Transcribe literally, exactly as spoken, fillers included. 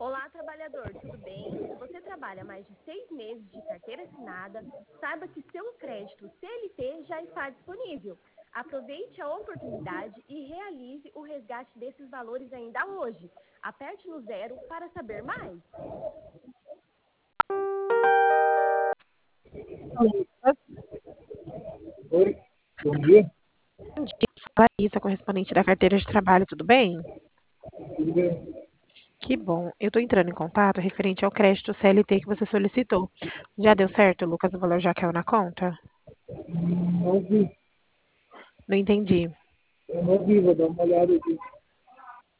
Olá, trabalhador, tudo bem? Se você trabalha mais de seis meses de carteira assinada, saiba que seu crédito C L T já está disponível. Aproveite a oportunidade e realize o resgate desses valores ainda hoje. Aperte no zero para saber mais. Oi, bom dia, Bom dia, Larissa, correspondente da carteira de trabalho, tudo bem? tudo bem? Que bom. Eu estou entrando em contato referente ao crédito C L T que você solicitou. Já deu certo, Lucas? O valor já caiu na conta? Hum, Não vi, Não entendi. eu não vi, vou dar uma olhada aqui.